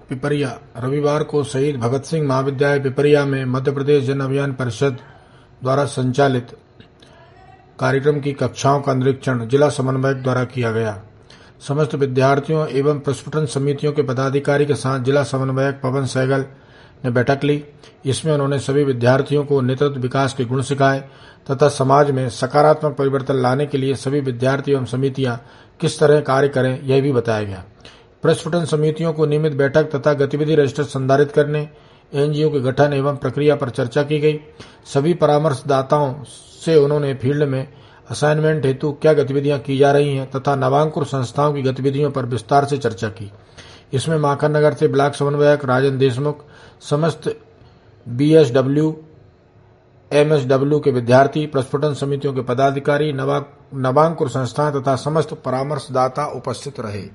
पिपरिया। रविवार को शहीद भगत सिंह महाविद्यालय पिपरिया में मध्य प्रदेश जन अभियान परिषद द्वारा संचालित कार्यक्रम की कक्षाओं का निरीक्षण जिला समन्वयक द्वारा किया गया। समस्त विद्यार्थियों एवं प्रस्फुटन समितियों के पदाधिकारी के साथ जिला समन्वयक पवन सहगल ने बैठक ली। इसमें उन्होंने सभी विद्यार्थियों को नेतृत्व विकास के गुण सिखाए तथा समाज में सकारात्मक परिवर्तन लाने के लिए सभी विद्यार्थी एवं समितियां किस तरह कार्य करें, यह भी बताया गया। प्रस्फुटन समितियों को नियमित बैठक तथा गतिविधि रजिस्टर संधारित करने, एनजीओ के गठन एवं प्रक्रिया पर चर्चा की गई। सभी परामर्शदाताओं से उन्होंने फील्ड में असाइनमेंट हेतु क्या गतिविधियां की जा रही हैं तथा नवांकुर संस्थाओं की गतिविधियों पर विस्तार से चर्चा की। इसमें माखन नगर से ब्लॉक समन्वयक राजन देशमुख, समस्त BSW MSW के विद्यार्थी, प्रस्फुटन समितियों के पदाधिकारी, नवांकुर संस्थाएं तथा समस्त परामर्शदाता उपस्थित रहे।